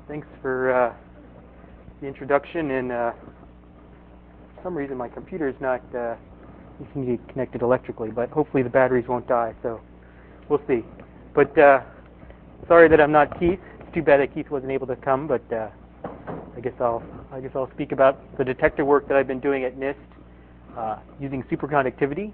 Thanks for the introduction. And for some reason, my computer is not seems to be connected electrically, but hopefully the batteries won't die. So we'll see. But sorry that I'm not Keith. It's too bad that Keith wasn't able to come. But I guess I'll speak about the detector work that I've been doing at NIST using superconductivity.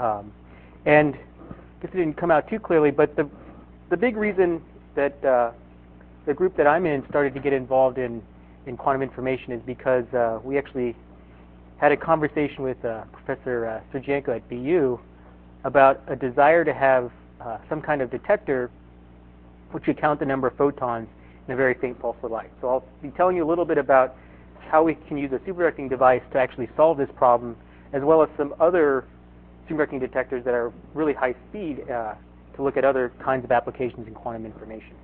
And I guess it didn't come out too clearly, but the big reason that the group that I'm in started to get involved in quantum information is because we actually had a conversation with Professor Sergienko at BU about a desire to have some kind of detector which would count the number of photons in a very faint pulse of light. So I'll be telling you a little bit about how we can use a superconducting device to actually solve this problem, as well as some other superconducting detectors that are really high speed to look at other kinds of applications in quantum information.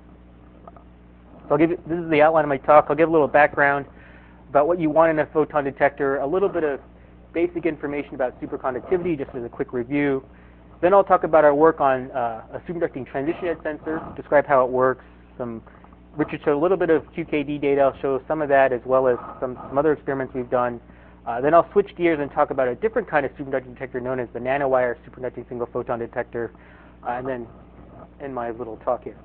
So this is the outline of my talk. I'll give a little background about what you want in a photon detector, a little bit of basic information about superconductivity, just as a quick review. Then I'll talk about our work on a superconducting transition head sensor, describe how it works. Richard showed a little bit of QKD data. I'll show some of that, as well as some other experiments we've done. Then I'll switch gears and talk about a different kind of superconducting detector known as the nanowire superconducting single photon detector, and then end my little talk here.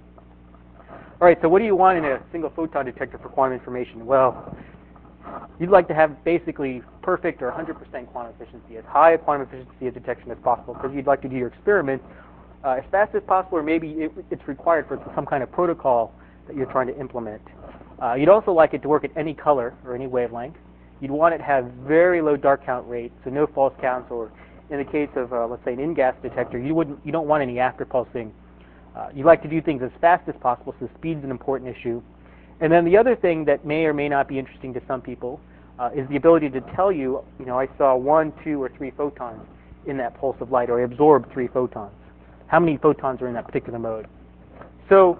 All right, so what do you want in a single photon detector for quantum information? Well, you'd like to have basically perfect or 100% quantum efficiency, as high a quantum efficiency of detection as possible, because you'd like to do your experiment as fast as possible, or maybe it's required for some kind of protocol that you're trying to implement. You'd also like it to work at any color or any wavelength. You'd want it to have very low dark count rate, so no false counts, or in the case of, let's say, an in-gas detector, you don't want any after pulsing. You like to do things as fast as possible, so speed's an important issue. And then the other thing that may or may not be interesting to some people is the ability to tell you, I saw 1, 2, or 3 photons in that pulse of light, or I absorbed 3 photons. How many photons are in that particular mode? So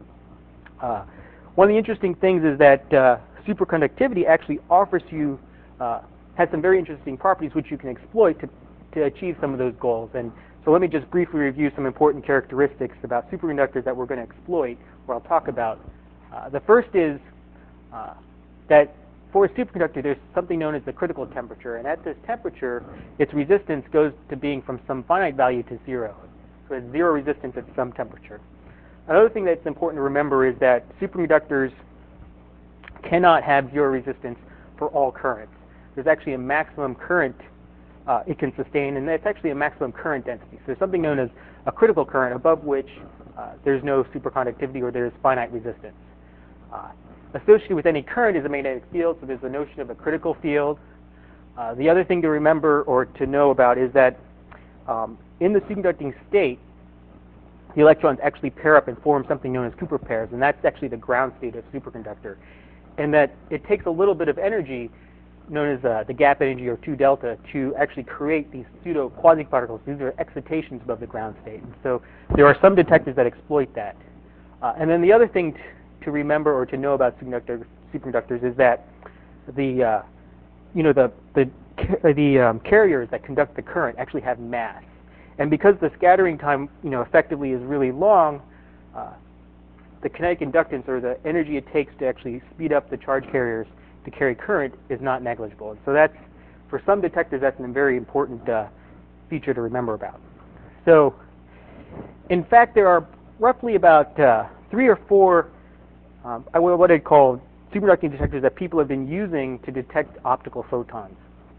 one of the interesting things is that superconductivity actually offers you, has some very interesting properties which you can exploit to achieve some of those goals. And so let me just briefly review some important characteristics about superconductors that we're going to exploit, or I'll talk about. The first is that for a superconductor, there's something known as the critical temperature. And at this temperature, its resistance goes to being from some finite value to 0. So it's 0 resistance at some temperature. Another thing that's important to remember is that superconductors cannot have 0 resistance for all currents. There's actually a maximum current it can sustain, and that's actually a maximum current density. So there's something known as a critical current, above which there's no superconductivity, or there's finite resistance. Associated with any current is a magnetic field, so there's the notion of a critical field. The other thing to remember or to know about is that in the superconducting state, the electrons actually pair up and form something known as Cooper pairs, and that's actually the ground state of superconductor. And that it takes a little bit of energy, known as the gap energy, or 2 delta, to actually create these pseudo quasi-particles. These are excitations above the ground state. And so there are some detectors that exploit that. And then the other thing to remember or to know about superconductors is that the carriers that conduct the current actually have mass. And because the scattering time, effectively is really long, the kinetic inductance, or the energy it takes to actually speed up the charge carriers to carry current, is not negligible. And so that's, for some detectors, that's a very important feature to remember about. So, in fact, there are roughly about 3 or 4 what I'd call superconducting detectors that people have been using to detect optical photons.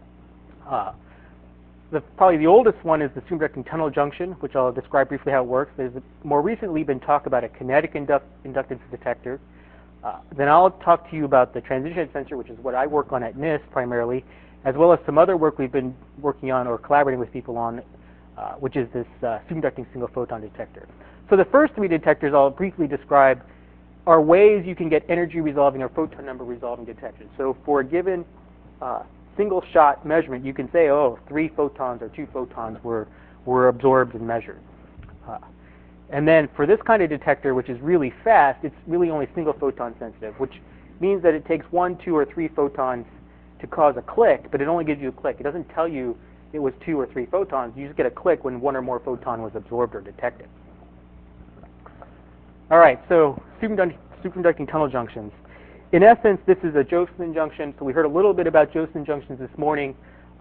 Probably the oldest one is the superconducting tunnel junction, which I'll describe briefly how it works. There's more recently been talk about a kinetic inductance detector. Then I'll talk to you about the transition head sensor, which is what I work on at NIST primarily, as well as some other work we've been working on or collaborating with people on, which is this superconducting single photon detector. So the first 3 detectors I'll briefly describe are ways you can get energy resolving or photon number resolving detection. So for a given single shot measurement, you can say, 3 photons or 2 photons were absorbed and measured. And then for this kind of detector, which is really fast, it's really only single photon sensitive, which means that it takes 1, 2, or 3 photons to cause a click, but it only gives you a click. It doesn't tell you it was 2 or 3 photons. You just get a click when 1 or more photon was absorbed or detected. All right, so superconducting tunnel junctions. In essence, this is a Josephson junction. So we heard a little bit about Josephson junctions this morning.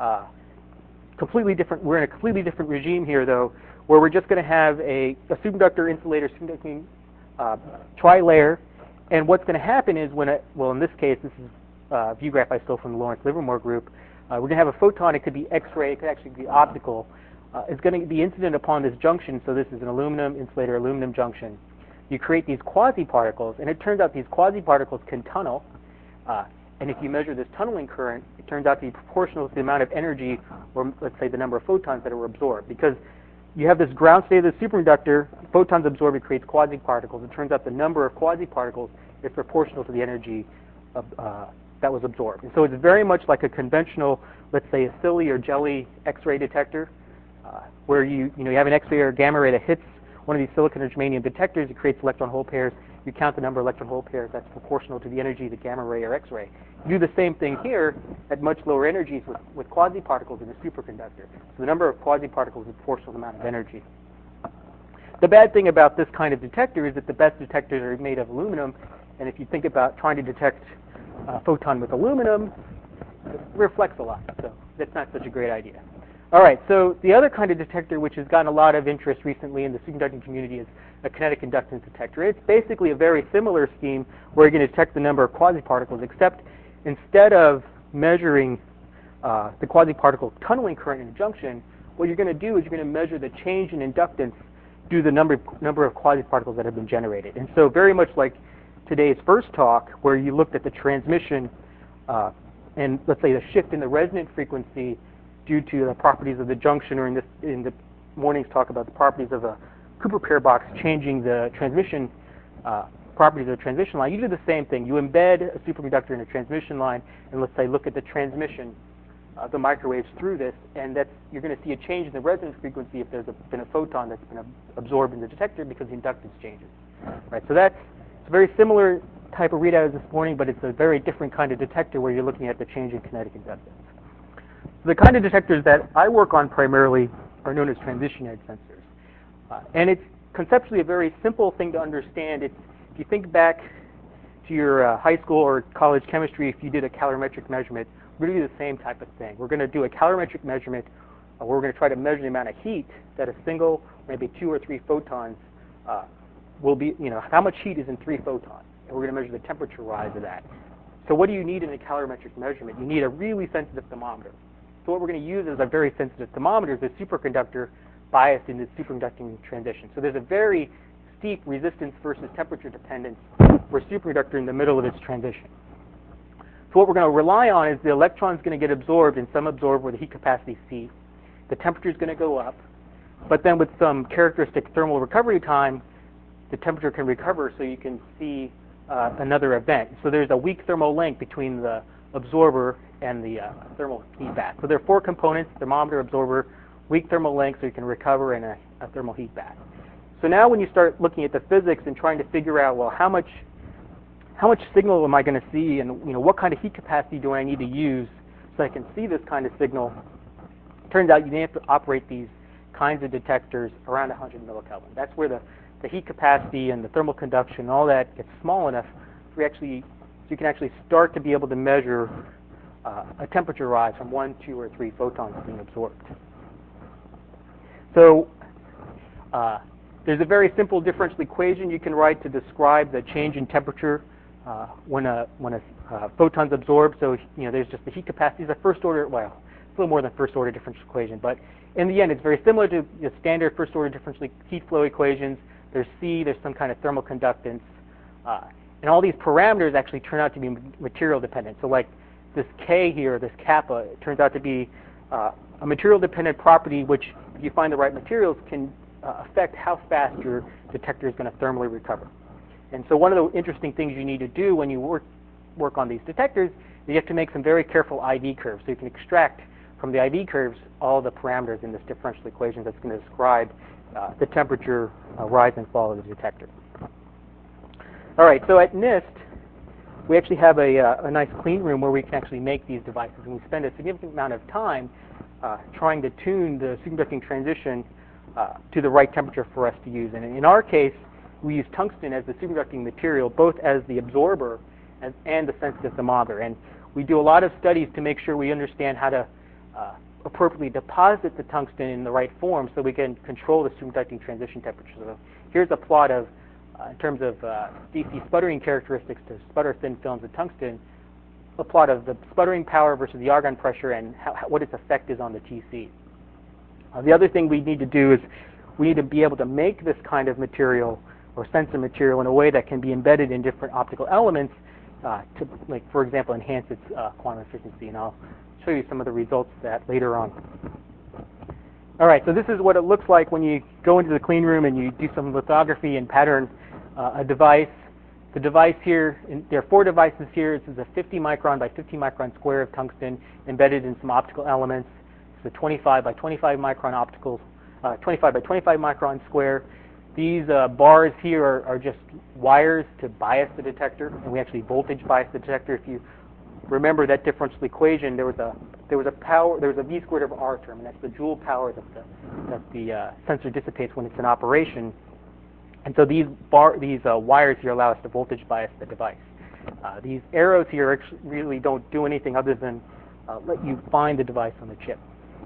Completely different. We're in a completely different regime here, though, where we're just going to have a superconductor insulator superconducting tri-layer. And what's going to happen is well, in this case, this is a view graph I stole from the Lawrence Livermore group. We're going to have a photon. It could be X-ray. It could actually be optical. It's going to be incident upon this junction. So this is an aluminum insulator aluminum junction. You create these quasi-particles, and it turns out these quasi-particles can tunnel. And if you measure this tunneling current, it turns out to be proportional to the amount of energy, or let's say the number of photons that are absorbed. Because you have this ground state of the superconductor, photons absorbed, it creates quasi-particles. It turns out the number of quasi-particles is proportional to the energy that was absorbed. And so it's very much like a conventional, let's say, a silly or jelly X-ray detector, where you have an X-ray or gamma ray that hits one of these silicon or germanium detectors. It creates electron hole pairs. You count the number of electron hole pairs that's proportional to the energy of the gamma ray or X-ray. You do the same thing here at much lower energies with quasi-particles in a superconductor. So the number of quasi-particles is proportional to the amount of energy. The bad thing about this kind of detector is that the best detectors are made of aluminum, and if you think about trying to detect a photon with aluminum, it reflects a lot, so that's not such a great idea. All right, so the other kind of detector which has gotten a lot of interest recently in the superconducting community is a kinetic inductance detector. It's basically a very similar scheme where you're going to detect the number of quasi-particles, except instead of measuring the quasi-particle tunneling current in a junction, what you're going to do is you're going to measure the change in inductance due to the number of quasi-particles that have been generated. And so very much like today's first talk, where you looked at the transmission and let's say the shift in the resonant frequency due to the properties of the junction, or in the morning's talk about the properties of a Cooper pair box changing the transmission properties of the transmission line, you do the same thing. You embed a superconductor in a transmission line, and let's say look at the transmission, the microwaves through this, and you're going to see a change in the resonance frequency if there's been a photon that's been absorbed in the detector because the inductance changes. Right. So it's a very similar type of readout as this morning, but it's a very different kind of detector where you're looking at the change in kinetic inductance. So the kind of detectors that I work on primarily are known as transition edge sensors. And it's conceptually a very simple thing to understand. If you think back to your high school or college chemistry, if you did a calorimetric measurement, we're going to do the same type of thing. We're going to do a calorimetric measurement where we're going to try to measure the amount of heat that a single, maybe 2 or 3 photons will be, how much heat is in 3 photons. And we're going to measure the temperature rise of that. So what do you need in a calorimetric measurement? You need a really sensitive thermometer. So what we're going to use is a very sensitive thermometer, the superconductor biased in the superconducting transition. So there's a very steep resistance versus temperature dependence for a superconductor in the middle of its transition. So what we're going to rely on is the electron's going to get absorbed, and some absorbed where the heat capacity C. The temperature is going to go up, but then with some characteristic thermal recovery time, the temperature can recover so you can see another event. So there's a weak thermal link between the absorber and the thermal heat back. So there are 4 components: thermometer, absorber, weak thermal link, so you can recover, and a thermal heat back. So now when you start looking at the physics and trying to figure out, well, how much signal am I going to see, and what kind of heat capacity do I need to use so I can see this kind of signal, it turns out you have to operate these kinds of detectors around 100 millikelvin. That's where the heat capacity and the thermal conduction and all that gets small enough so you can actually start to be able to measure a temperature rise from 1, 2, or 3 photons being absorbed. So there's a very simple differential equation you can write to describe the change in temperature when a photon's absorbed. So there's just the heat capacity is a first order, well, it's a little more than first order differential equation, but in the end it's very similar to the standard first order differential heat flow equations. There's C, there's some kind of thermal conductance, and all these parameters actually turn out to be material dependent. So like this K here, this kappa, it turns out to be a material dependent property which, if you find the right materials, can affect how fast your detector is going to thermally recover. And so one of the interesting things you need to do when you work on these detectors is you have to make some very careful IV curves. So you can extract from the IV curves all the parameters in this differential equation that's going to describe the temperature rise and fall of the detector. All right, so at NIST, we actually have a nice clean room where we can actually make these devices, and we spend a significant amount of time trying to tune the superconducting transition to the right temperature for us to use. And in our case, we use tungsten as the superconducting material, both as the absorber and the sensitive thermometer. And we do a lot of studies to make sure we understand how to appropriately deposit the tungsten in the right form so we can control the superconducting transition temperature. So here's a plot of, in terms of DC sputtering characteristics to sputter thin films of tungsten, a plot of the sputtering power versus the argon pressure and what its effect is on the TC. The other thing we need to do is we need to be able to make this kind of material or sensor material in a way that can be embedded in different optical elements to, like, for example, enhance its quantum efficiency. And I'll show you some of the results of that later on. All right, so this is what it looks like when you go into the clean room and you do some lithography and pattern a device. The device here, there are 4 devices here. This is a 50 micron by 50 micron square of tungsten embedded in some optical elements. It's a 25 by 25 micron optical, 25 by 25 micron square. These bars here are just wires to bias the detector, and we actually voltage bias the detector. If you remember that differential equation, there was a V squared over R term, and that's the joule power that the sensor dissipates when it's in operation. And so these wires here allow us to voltage bias the device. These arrows here actually really don't do anything other than let you find the device on the chip.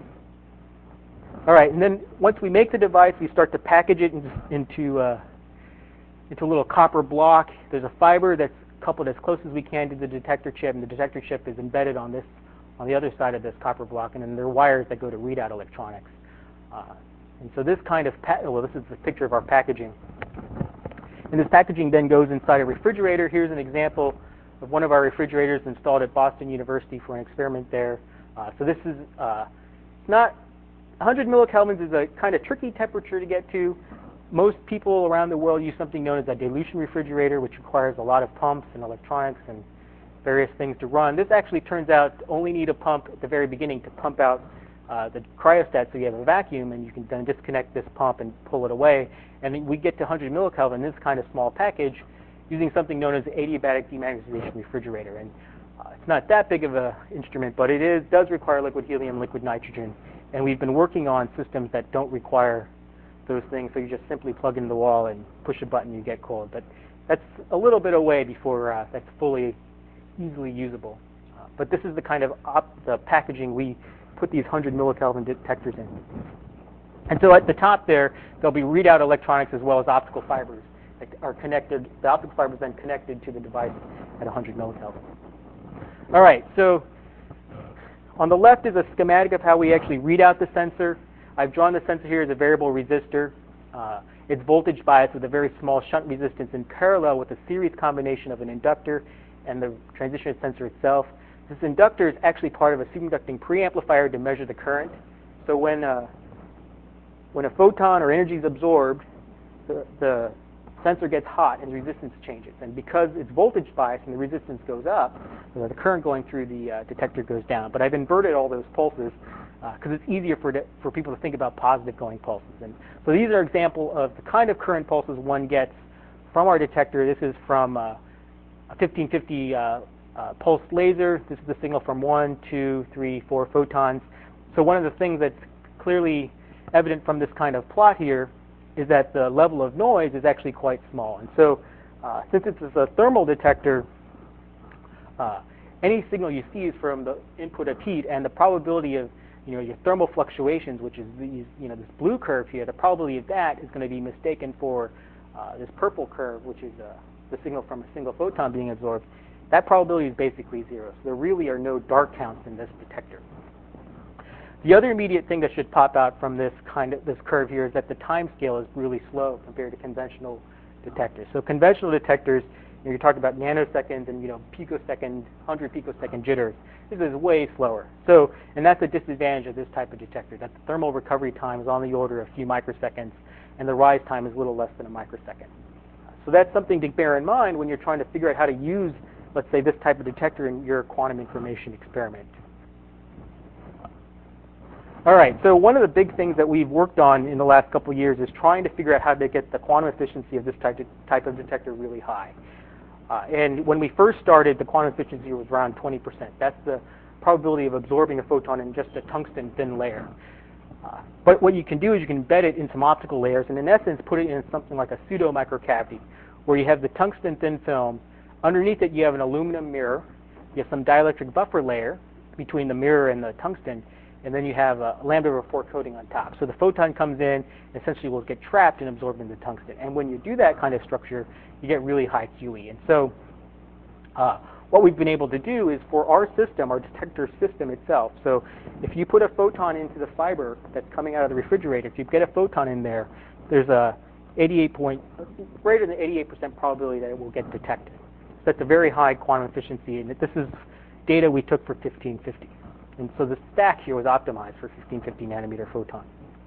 All right, and then once we make the device, we start to package it into a little copper block. There's a fiber that's coupled as close as we can to the detector chip, and the detector chip is embedded on the other side of this copper block, and then there are wires that go to readout electronics. And so this kind of, this is a picture of our packaging. And this packaging then goes inside a refrigerator. Here's an example of one of our refrigerators installed at Boston University for an experiment there. So this is not 100 millikelvins is a kind of tricky temperature to get to. Most people around the world use something known as a dilution refrigerator, which requires a lot of pumps and electronics and various things to run. This actually turns out to only need a pump at the very beginning to pump out the cryostat so you have a vacuum, and you can then disconnect this pump and pull it away. And we get to 100 millikelvin in this kind of small package using something known as the adiabatic demagnetization refrigerator. And it's not that big of an instrument, but it does require liquid helium, liquid nitrogen. And we've been working on systems that don't require those things, so you just simply plug into the wall and push a button, you get cold. But that's a little bit away before that's fully easily usable. But this is the kind of the packaging we put these 100 millikelvin detectors in. And so at the top there, there'll be readout electronics as well as optical fibers that are connected. The optical fibers then connected to the device at 100 millikelvin. All right, so on the left is a schematic of how we actually read out the sensor. I've drawn the sensor here as a variable resistor. It's voltage biased with a very small shunt resistance in parallel with a series combination of an inductor and the transition sensor itself. This inductor is actually part of a superconducting preamplifier to measure the current. So when a photon or energy is absorbed, the sensor gets hot and the resistance changes. And because it's voltage biased and the resistance goes up, the current going through the detector goes down. But I've inverted all those pulses because it's easier for people to think about positive going pulses. And so these are examples of the kind of current pulses one gets from our detector. This is from a 1550 pulsed laser. This is the signal from 1, 2, 3, 4 photons. So one of the things that's clearly evident from this kind of plot here is that the level of noise is actually quite small. And so since it's a thermal detector, any signal you see is from the input of heat, and the probability of your thermal fluctuations, which is this blue curve here, the probability of that is going to be mistaken for this purple curve, which is the signal from a single photon being absorbed. That probability is basically 0. So there really are no dark counts in this detector. The other immediate thing that should pop out from this curve here is that the time scale is really slow compared to conventional detectors. So conventional detectors, you're talking about nanoseconds and picosecond, 100 picosecond jitters. This is way slower. So, and that's a disadvantage of this type of detector, that the thermal recovery time is on the order of a few microseconds, and the rise time is a little less than a microsecond. So that's something to bear in mind when you're trying to figure out how to use, let's say, this type of detector in your quantum information experiment. All right, so one of the big things that we've worked on in the last couple of years is trying to figure out how to get the quantum efficiency of this type of detector really high. And when we first started, the quantum efficiency was around 20%. That's the probability of absorbing a photon in just a tungsten thin layer. But what you can do is you can embed it in some optical layers and in essence put it in something like a pseudo microcavity where you have the tungsten thin film. Underneath it you have an aluminum mirror. You have some dielectric buffer layer between the mirror and the tungsten, and then you have a lambda over 4 coating on top. So the photon comes in, essentially will get trapped and absorbed into tungsten. And when you do that kind of structure, you get really high QE. And so what we've been able to do is for our system, our detector system itself, so if you put a photon into the fiber that's coming out of the refrigerator, if you get a photon in there, there's a greater than 88% probability that it will get detected. So that's a very high quantum efficiency, and this is data we took for 1550. And so the stack here was optimized for 1550 nanometer photon.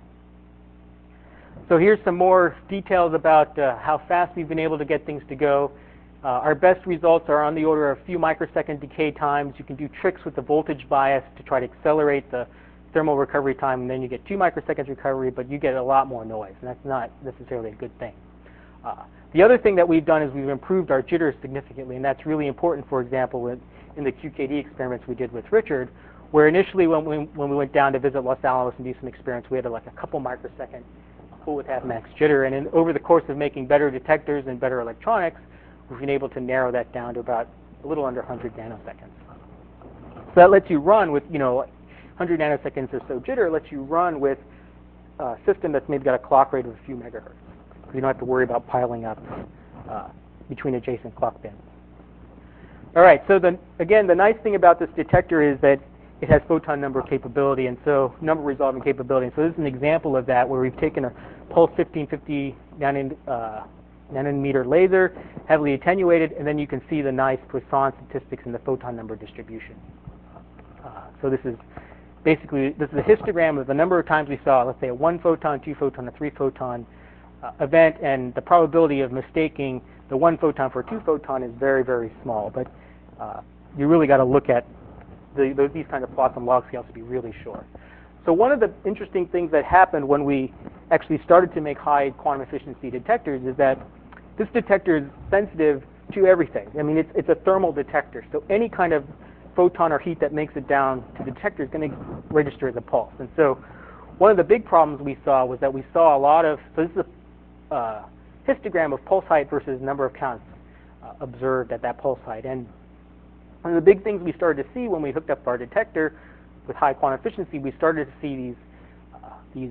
So here's some more details about how fast we've been able to get things to go. Our best results are on the order of a few microsecond decay times. You can do tricks with the voltage bias to try to accelerate the thermal recovery time, and then you get 2 microseconds recovery, but you get a lot more noise, and that's not necessarily a good thing. The other thing that we've done is we've improved our jitter significantly, and that's really important, for example, in the QKD experiments we did with Richard, where initially when we went down to visit Los Alamos and do some experiments, we had like a couple microsecond full width half max jitter, and over the course of making better detectors and better electronics, we've been able to narrow that down to about a little under 100 nanoseconds. So that lets you run with, 100 nanoseconds or so jitter, lets you run with a system that's maybe got a clock rate of a few megahertz. So you don't have to worry about piling up between adjacent clock bands. All right, so again, the nice thing about this detector is that it has photon number capability, and so number resolving capability. And so this is an example of that where we've taken a pulse 1550 nanometer laser, heavily attenuated, and then you can see the nice Poisson statistics in the photon number distribution. So this is basically, this is a histogram of the number of times we saw, let's say, a 1 photon, 2 photon, a 3 photon event, and the probability of mistaking the 1 photon for a 2 photon is very, very small. But you really got to look at these kind of plots on log scales to be really sure. So one of the interesting things that happened when we actually started to make high quantum efficiency detectors is that this detector is sensitive to everything. I mean, it's a thermal detector, so any kind of photon or heat that makes it down to the detector is going to register as a pulse. And so one of the big problems we saw was that we saw a lot of, so this is a histogram of pulse height versus number of counts observed at that pulse height. And one of the big things we started to see when we hooked up our detector with high quantum efficiency, we started to see these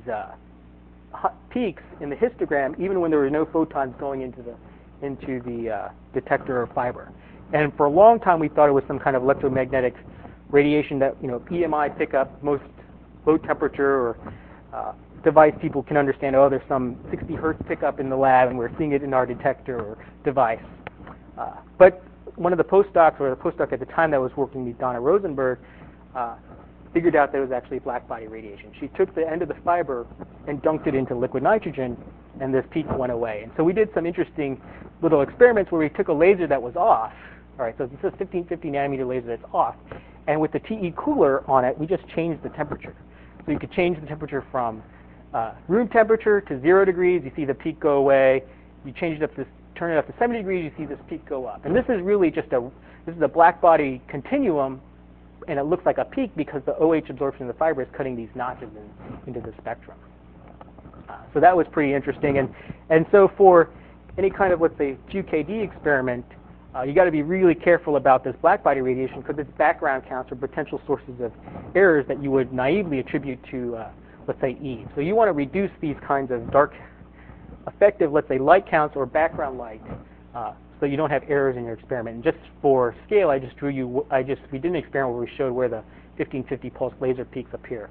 peaks in the histogram even when there were no photons going into the detector or fiber. And for a long time we thought it was some kind of electromagnetic radiation that EMI pickup, most low temperature or device people can understand, oh, there's some 60 hertz pickup in the lab and we're seeing it in our detector or device. But one of the postdocs, or the postdoc at the time that was working with Donna Rosenberg, figured out that it was actually black body radiation. She took the end of the fiber and dunked it into liquid nitrogen, and this peak went away. And so we did some interesting little experiments where we took a laser that was off. All right, so this is a 1550 nanometer laser that's off, and with the TE cooler on it, we just changed the temperature. So you could change the temperature from room temperature to 0 degrees. You see the peak go away. You change it up to turn it up to 70 degrees. You see this peak go up. And this is really just a black body continuum. And it looks like a peak because the OH absorption of the fiber is cutting these notches into the spectrum. So that was pretty interesting. And so for any kind of, let's say, QKD experiment, you got to be really careful about this black body radiation because its background counts are potential sources of errors that you would naively attribute to, let's say, E. So you want to reduce these kinds of dark, effective, let's say, light counts or background light so you don't have errors in your experiment. And just for scale, we did an experiment where we showed where the 1550 pulse laser peaks appear.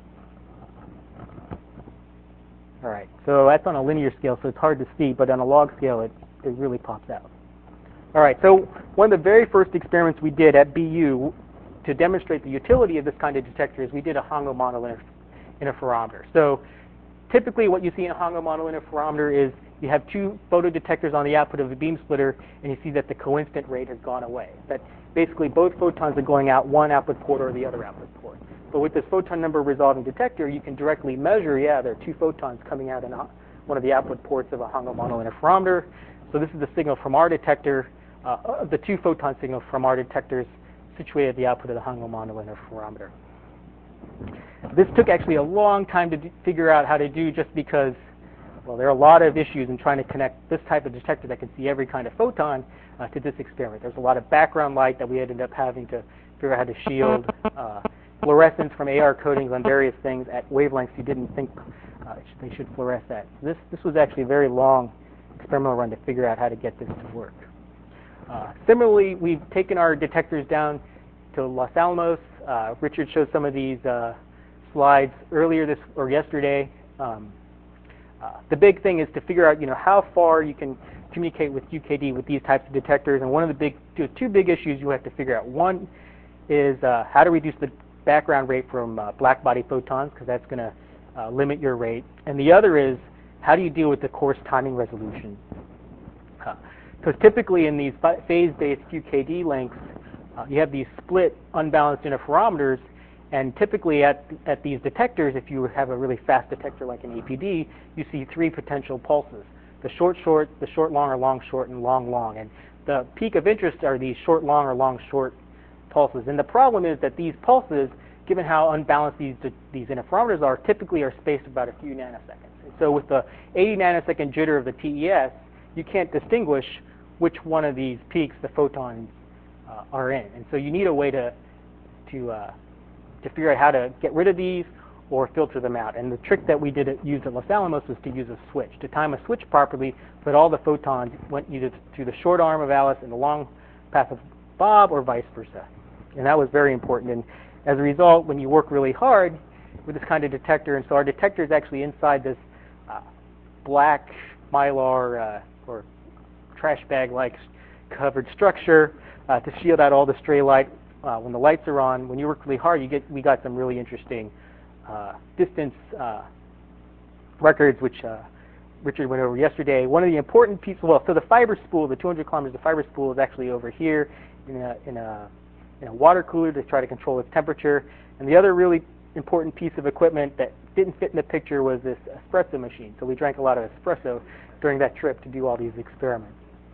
All right, so that's on a linear scale, so it's hard to see, but on a log scale, it really pops out. All right, so one of the very first experiments we did at BU to demonstrate the utility of this kind of detector is we did a Hongo monointerferometer. So typically what you see in a Hongo monointerferometer is you have 2 photodetectors on the output of the beam splitter, and you see that the coincident rate has gone away. That basically both photons are going out one output port or the other output port. But with this photon number resolving detector, you can directly measure, there are 2 photons coming out in one of the output ports of a Hongo monointerferometer. So this is the signal from our detector, the 2 photon signals from our detectors situated at the output of the Hongo monointerferometer. This took actually a long time to figure out how to do, just because, well, there are a lot of issues in trying to connect this type of detector that can see every kind of photon to this experiment. There's a lot of background light that we ended up having to figure out how to shield, fluorescence from AR coatings on various things at wavelengths you didn't think they should fluoresce at. This was actually a very long experimental run to figure out how to get this to work. Similarly, we've taken our detectors down to Los Alamos. Richard showed some of these slides earlier yesterday. The big thing is to figure out, how far you can communicate with QKD with these types of detectors. And one of the two big issues you have to figure out. One is how to reduce the background rate from black body photons, because that's going to limit your rate. And the other is, how do you deal with the coarse timing resolution? Because typically in these phase-based QKD links, you have these split unbalanced interferometers, and typically at these detectors, if you have a really fast detector like an APD, you see 3 potential pulses: the short-short, the short-long or long-short, and long-long. And the peak of interest are these short-long or long-short pulses. And the problem is that these pulses, given how unbalanced these interferometers are, typically are spaced about a few nanoseconds. And so with the 80 nanosecond jitter of the TES, you can't distinguish which one of these peaks the photons are in. And so you need a way to figure out how to get rid of these or filter them out. And the trick that we used at Los Alamos was to use a switch. To time a switch properly, so that all the photons went either through the short arm of Alice and the long path of Bob, or vice versa. And that was very important. And as a result, when you work really hard with this kind of detector, and so our detector is actually inside this black Mylar or trash bag-like covered structure to shield out all the stray light. When the lights are on, when you work really hard, we got some really interesting distance records, which Richard went over yesterday. One of the important pieces, so the fiber spool, the 200 kilometers of fiber spool, is actually over here in a water cooler to try to control its temperature. And the other really important piece of equipment that didn't fit in the picture was this espresso machine. So we drank a lot of espresso during that trip to do all these experiments.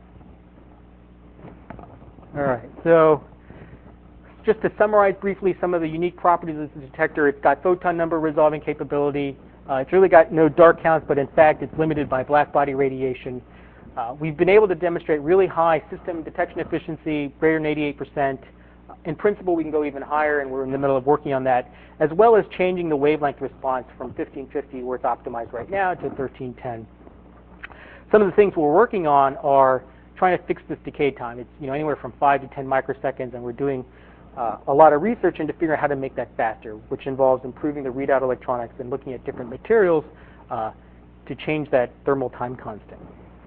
All right, so just to summarize briefly some of the unique properties of the detector: it's got photon number resolving capability. It's really got no dark counts, but in fact it's limited by black body radiation. We've been able to demonstrate really high system detection efficiency, greater than 88%. In principle, we can go even higher, and we're in the middle of working on that, as well as changing the wavelength response from 1550, where it's optimized right now, to 1310. Some of the things we're working on are trying to fix this decay time. It's anywhere from 5 to 10 microseconds, and we're doing a lot of research into figuring out how to make that faster, which involves improving the readout electronics and looking at different materials to change that thermal time constant.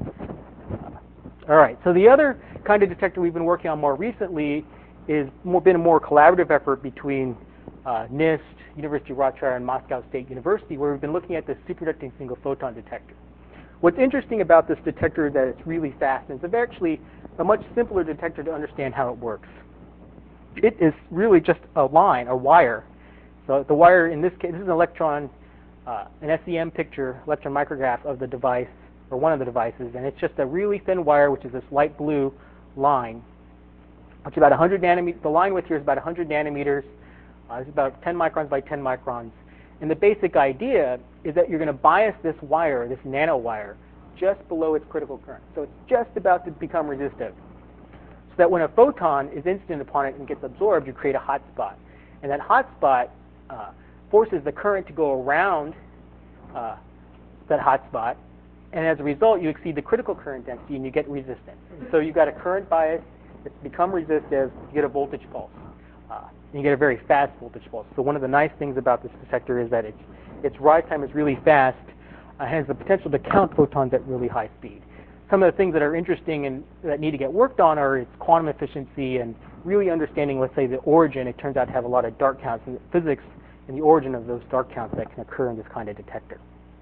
All right, so the other kind of detector we've been working on more recently is been a more collaborative effort between NIST, University of Rochester, and Moscow State University, where we've been looking at the superconducting single photon detector. What's interesting about this detector is that it's really fast, and it's actually a much simpler detector to understand how it works. It is really just a line, a wire. So the wire, in this case, this is an electron, an SEM picture, electron micrograph of the device, or one of the devices, and it's just a really thin wire, which is this light blue line, which is about 100 nanometers. The line width here is about 100 nanometers. It's about 10 microns by 10 microns. And the basic idea is that you're going to bias this wire, this nanowire, just below its critical current. So it's just about to become resistive. So that when a photon is incident upon it and gets absorbed, you create a hot spot. And that hot spot forces the current to go around that hot spot. And as a result, you exceed the critical current density and you get resistance. And so you've got a current bias, it's become resistive, you get a voltage pulse. And you get a very fast voltage pulse. So one of the nice things about this detector is that its rise time is really fast, has the potential to count photons at really high speed. Some of the things that are interesting and that need to get worked on are its quantum efficiency and really understanding, let's say, the origin. It turns out to have a lot of dark counts and physics and the origin of those dark counts that can occur in this kind of detector.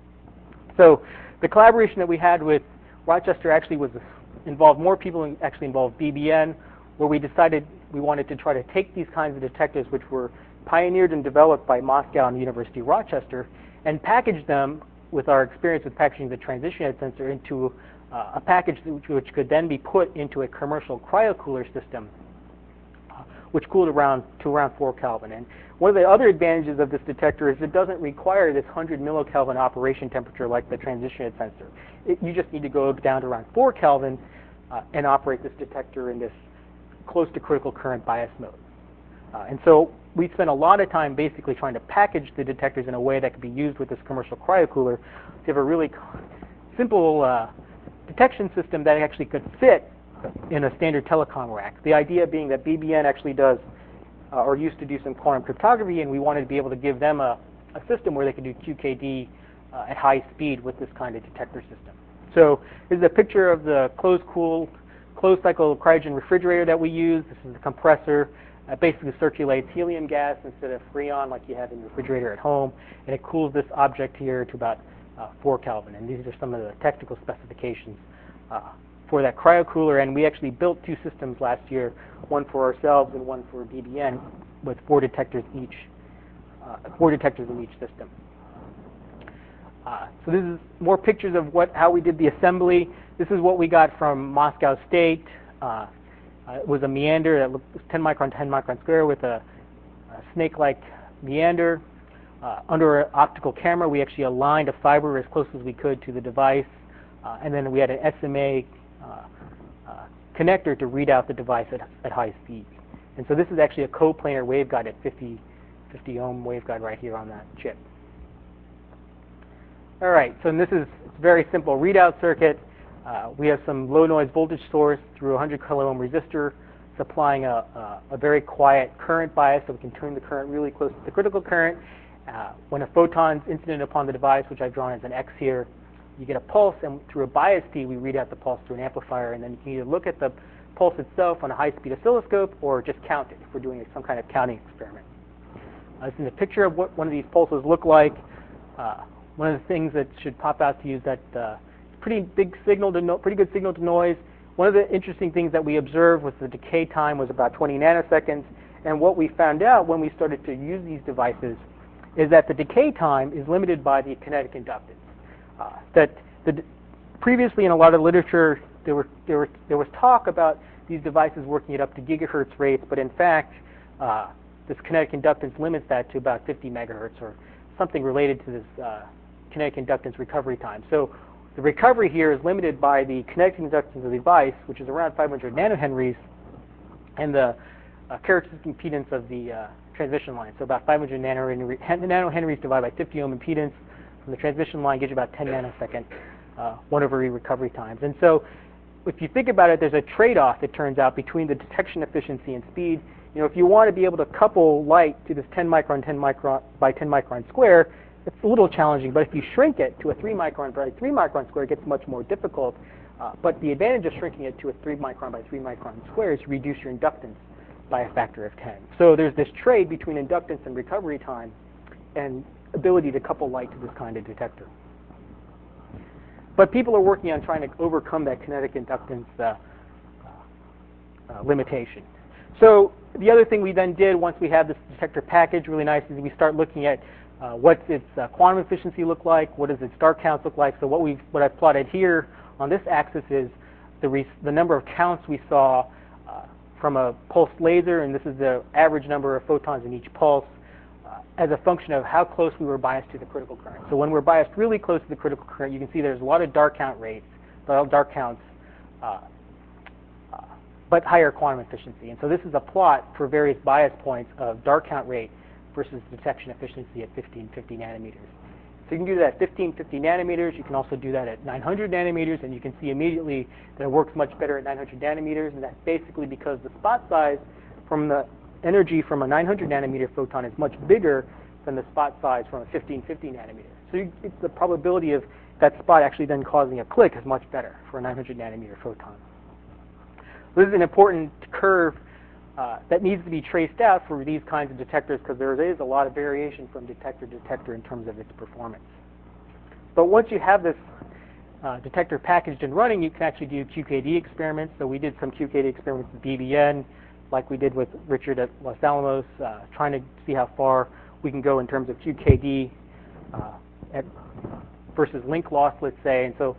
So the collaboration that we had with Rochester actually involved more people, and actually involved BBN, where we decided we wanted to try to take these kinds of detectors, which were pioneered and developed by Moscow and the University of Rochester, and package them with our experience with packaging the transition head sensor into a package which could then be put into a commercial cryocooler system, which cooled to around 4 Kelvin. And one of the other advantages of this detector is it doesn't require this 100 millikelvin operation temperature like the transition head sensor. You just need to go down to around 4 Kelvin and operate this detector in this close to critical current bias mode. And so we spent a lot of time basically trying to package the detectors in a way that could be used with this commercial cryocooler to have a really simple detection system that actually could fit in a standard telecom rack. The idea being that BBN actually does or used to do some quantum cryptography, and we wanted to be able to give them a system where they could do QKD at high speed with this kind of detector system. So this is a picture of the closed cycle cryogen refrigerator that we use. This is the compressor. It basically circulates helium gas instead of freon like you have in your refrigerator at home, and it cools this object here to about 4 Kelvin. And these are some of the technical specifications for that cryocooler. And we actually built 2 systems last year, one for ourselves and one for BBN, with 4 detectors each, 4 detectors in each system. So this is more pictures of how we did the assembly. This is what we got from Moscow State. It was a meander that looked 10 micron square with a snake-like meander. Under an optical camera, we actually aligned a fiber as close as we could to the device, and then we had an SMA connector to read out the device at high speed. And so this is actually a coplanar waveguide at 50 ohm waveguide right here on that chip. All right, so this is a very simple readout circuit. We have some low noise voltage source through a 100 kilo ohm resistor supplying a very quiet current bias, so we can turn the current really close to the critical current. When a photon's incident upon the device, which I've drawn as an X here, you get a pulse, and through a bias T, we read out the pulse through an amplifier, and then you can either look at the pulse itself on a high-speed oscilloscope or just count it if we're doing some kind of counting experiment. This is a picture of what one of these pulses look like. One of the things that should pop out to you is that pretty good signal to noise. One of the interesting things that we observed was the decay time was about 20 nanoseconds, and what we found out when we started to use these devices is that the decay time is limited by the kinetic inductance. Previously in a lot of literature, there was talk about these devices working at up to gigahertz rates, but in fact, this kinetic inductance limits that to about 50 megahertz or something related to this kinetic inductance recovery time. So the recovery here is limited by the kinetic inductance of the device, which is around 500 nanohenries, and the characteristic impedance of the transmission line. So about 500 nanohenries divided by 50 ohm impedance from the transmission line gives you about 10 nanosecond 1/e recovery times. And so if you think about it, there's a trade-off, it turns out, between the detection efficiency and speed. If you want to be able to couple light to this 10 micron by 10 micron square, it's a little challenging. But if you shrink it to a 3 micron by 3 micron square, it gets much more difficult. But the advantage of shrinking it to a 3 micron by 3 micron square is to reduce your inductance by a factor of 10. So there's this trade between inductance and recovery time and ability to couple light to this kind of detector. But people are working on trying to overcome that kinetic inductance limitation. So the other thing we then did once we had this detector package really nice is we start looking at what's its quantum efficiency look like, what does its dark counts look like. So what I've plotted here on this axis is the number of counts we saw from a pulsed laser, and this is the average number of photons in each pulse as a function of how close we were biased to the critical current. So when we're biased really close to the critical current, you can see there's a lot of dark count rates, dark counts, but higher quantum efficiency. And so this is a plot for various bias points of dark count rate versus detection efficiency at 1550 nanometers. So you can do that at 1550 nanometers. You can also do that at 900 nanometers, and you can see immediately that it works much better at 900 nanometers, and that's basically because the spot size from the energy from a 900 nanometer photon is much bigger than the spot size from a 1550 nanometer. So the probability of that spot actually then causing a click is much better for a 900 nanometer photon. This is an important curve that needs to be traced out for these kinds of detectors because there is a lot of variation from detector to detector in terms of its performance. But once you have this detector packaged and running, you can actually do QKD experiments. So we did some QKD experiments with BBN, like we did with Richard at Los Alamos, trying to see how far we can go in terms of QKD versus link loss, let's say. And so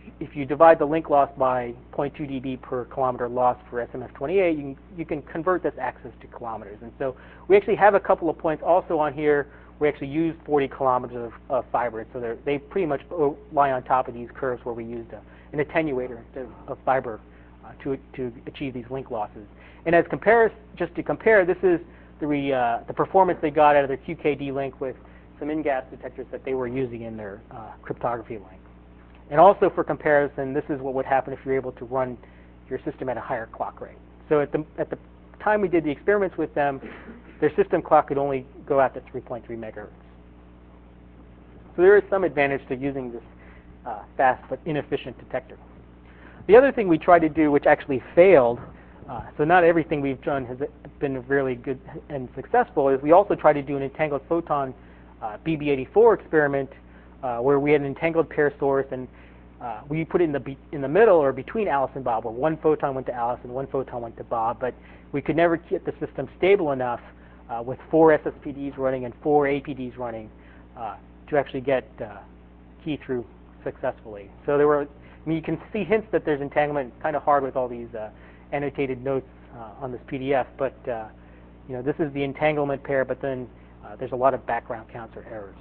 if you divide the link loss by 0.2 dB per kilometer loss for SMF28, you can convert this axis to kilometers. And so we actually have a couple of points also on here. We actually used 40 kilometers of fiber. So they pretty much lie on top of these curves where we used an attenuator instead of fiber to achieve these link losses. And as just to compare, this is the performance they got out of their QKD link with some InGaAs detectors that they were using in their cryptography link. And also for comparison, this is what would happen if you're able to run your system at a higher clock rate. So at the time we did the experiments with them, their system clock could only go out to 3.3 megahertz. So there is some advantage to using this fast but inefficient detector. The other thing we tried to do, which actually failed, so not everything we've done has been really good and successful, is we also tried to do an entangled photon BB84 experiment where we had an entangled pair source, and we put it in the middle or between Alice and Bob, where one photon went to Alice and one photon went to Bob, but we could never get the system stable enough with 4 SSPDs running and 4 APDs running to actually get key through successfully. So there were, you can see hints that there's entanglement. It's kind of hard with all these annotated notes on this PDF, but this is the entanglement pair, but then there's a lot of background counts or errors.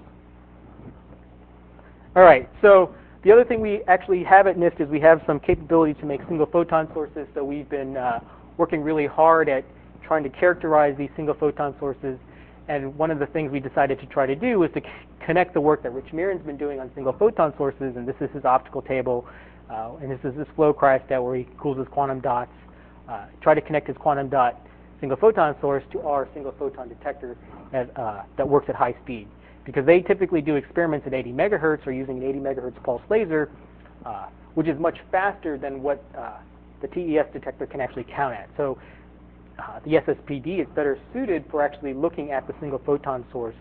All right, so the other thing we actually have at NIST is we have some capability to make single photon sources. So we've been working really hard at trying to characterize these single photon sources. And one of the things we decided to try to do was to connect the work that Rich Mirren's been doing on single photon sources. And this is his optical table. And this is his flow cryostat where he cools his quantum dots. Try to connect his quantum dot single photon source to our single photon detector that works at high speed. Because they typically do experiments at 80 megahertz or using an 80 megahertz pulse laser, which is much faster than what the TES detector can actually count at. So the SSPD is better suited for actually looking at the single photon source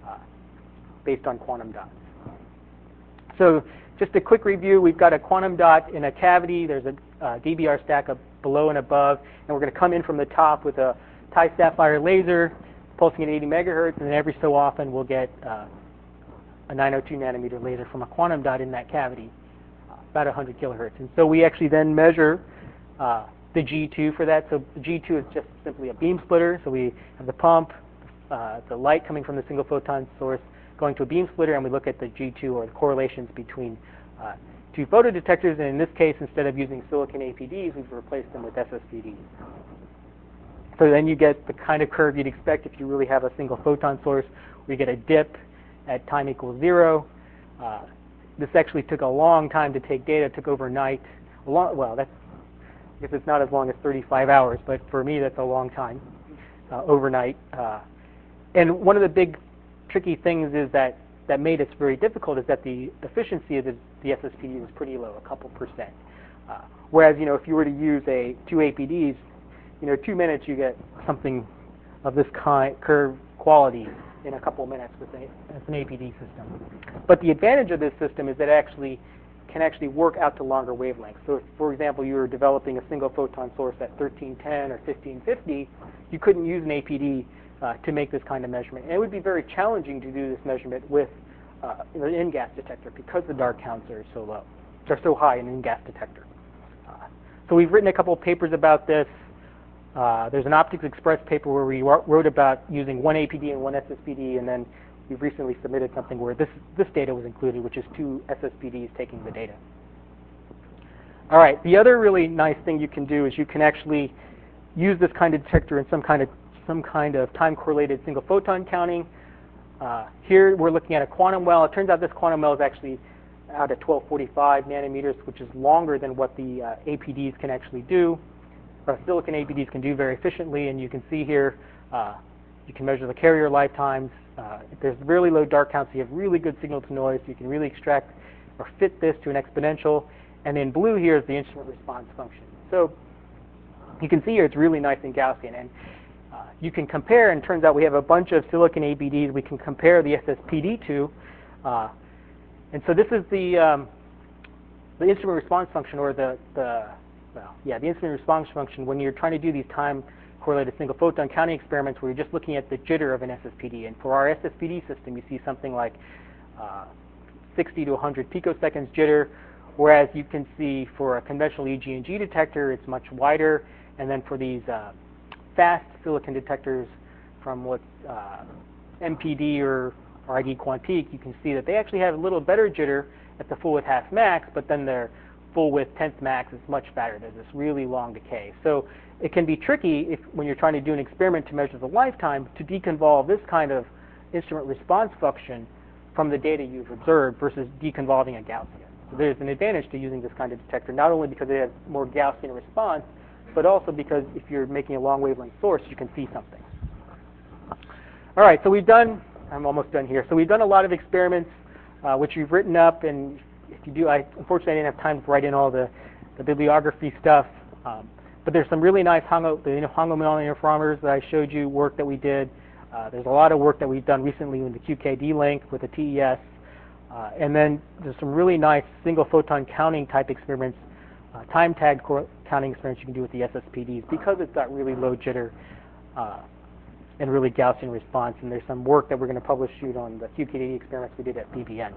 based on quantum dots. So just a quick review, we've got a quantum dot in a cavity. There's a DBR stack up below and above, and we're going to come in from the top with a Ti Sapphire laser pulsing at 80 megahertz, and then every so often we'll get a 902 nanometer laser from a quantum dot in that cavity, about 100 kilohertz. And so we actually then measure the G2 for that. So the G2 is just simply a beam splitter. So we have the pump, the light coming from the single photon source going to a beam splitter, and we look at the G2 or the correlations between two photodetectors. And in this case, instead of using silicon APDs, we've replaced them with SSPDs. So then you get the kind of curve you'd expect if you really have a single photon source. We get a dip at time equals 0. This actually took a long time to take data. It took overnight. Well, I guess it's not as long as 35 hours, but for me that's a long time, overnight. And one of the big tricky things is that made it very difficult is that the efficiency of the SSPD was pretty low, a couple percent. Whereas, if you were to use two APDs, 2 minutes you get something of this curve quality in a couple of minutes with an APD system. But the advantage of this system is that it can actually work out to longer wavelengths. So if, for example, you were developing a single photon source at 1310 or 1550, you couldn't use an APD to make this kind of measurement. And it would be very challenging to do this measurement with an InGaAs detector because the dark counts are so low. They're so high in an InGaAs detector. So we've written a couple of papers about this. There's an Optics Express paper where we wrote about using one APD and one SSPD, and then we've recently submitted something where this data was included, which is 2 SSPDs taking the data. All right, the other really nice thing you can do is you can actually use this kind of detector in some kind of time-correlated single photon counting. Here we're looking at a quantum well. It turns out this quantum well is actually out at 1245 nanometers, which is longer than what the APDs can actually do. Silicon APDs can do very efficiently, and you can see here you can measure the carrier lifetimes. If there's really low dark counts, you have really good signal to noise. You can really extract or fit this to an exponential. And in blue here is the instrument response function. So you can see here it's really nice and Gaussian. And you can compare, and it turns out we have a bunch of silicon APDs we can compare the SSPD to. And so this is the instrument response function, or the instrument response function when you're trying to do these time-correlated single photon counting experiments where you're just looking at the jitter of an SSPD. And for our SSPD system, you see something like 60 to 100 picoseconds jitter, whereas you can see for a conventional EG&G detector, it's much wider, and then for these fast silicon detectors from what MPD or ID Quantique, you can see that they actually have a little better jitter at the full width half max, but then their full width 10th max is much fatter. There's this really long decay. So it can be tricky when you're trying to do an experiment to measure the lifetime to deconvolve this kind of instrument response function from the data you've observed versus deconvolving a Gaussian. So there's an advantage to using this kind of detector, not only because it has more Gaussian response, but also because if you're making a long wavelength source, you can see something. All right, so I'm almost done here. So we've done a lot of experiments, which we've written up, and if you do, unfortunately I didn't have time to write in all the bibliography stuff, but there's some really nice HONGO interferometers that I showed you, work that we did. There's a lot of work that we've done recently with the QKD link, with the TES, and then there's some really nice single photon counting type experiments, time-tagged counting experiments you can do with the SSPDs because it's got really low jitter and really Gaussian response. And there's some work that we're going to publish soon on the QKD experiments we did at BBN.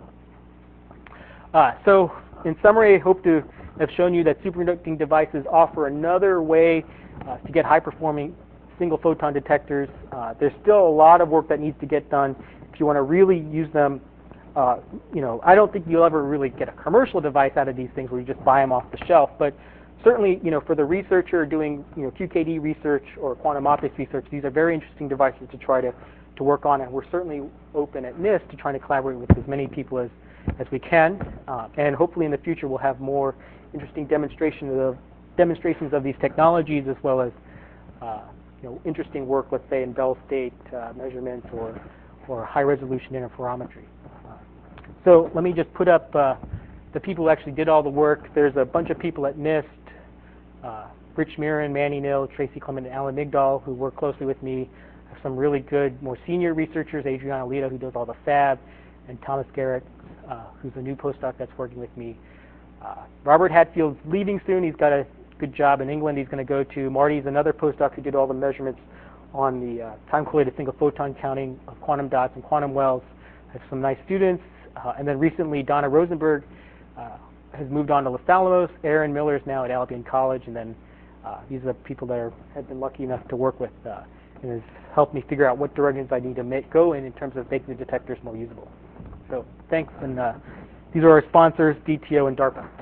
So in summary, I hope to have shown you that superconducting devices offer another way to get high-performing single photon detectors. There's still a lot of work that needs to get done if you want to really use them. I don't think you'll ever really get a commercial device out of these things where you just buy them off the shelf, but certainly, for the researcher doing, QKD research or quantum optics research, these are very interesting devices to try to work on, and we're certainly open at NIST to trying to collaborate with as many people as we can, and hopefully in the future we'll have more interesting demonstrations of these technologies, as well as interesting work, let's say in Bell state measurements or high resolution interferometry. So let me just put up the people who actually did all the work. There's a bunch of people at NIST, Rich Mirren, Manny Nill, Tracy Clement, and Alan Migdal, who work closely with me. I have some really good, more senior researchers, Adriana Lita, who does all the fab, and Thomas Garrett, who's a new postdoc that's working with me. Robert Hatfield's leaving soon. He's got a good job in England he's going to go to. Marty's another postdoc who did all the measurements on the time-correlated single photon counting of quantum dots and quantum wells. I have some nice students. And then recently, Donna Rosenberg has moved on to Los Alamos. Aaron Miller is now at Albion College. And then these are the people that have been lucky enough to work with and has helped me figure out what directions I need to go in terms of making the detectors more usable. So thanks. And these are our sponsors, DTO and DARPA.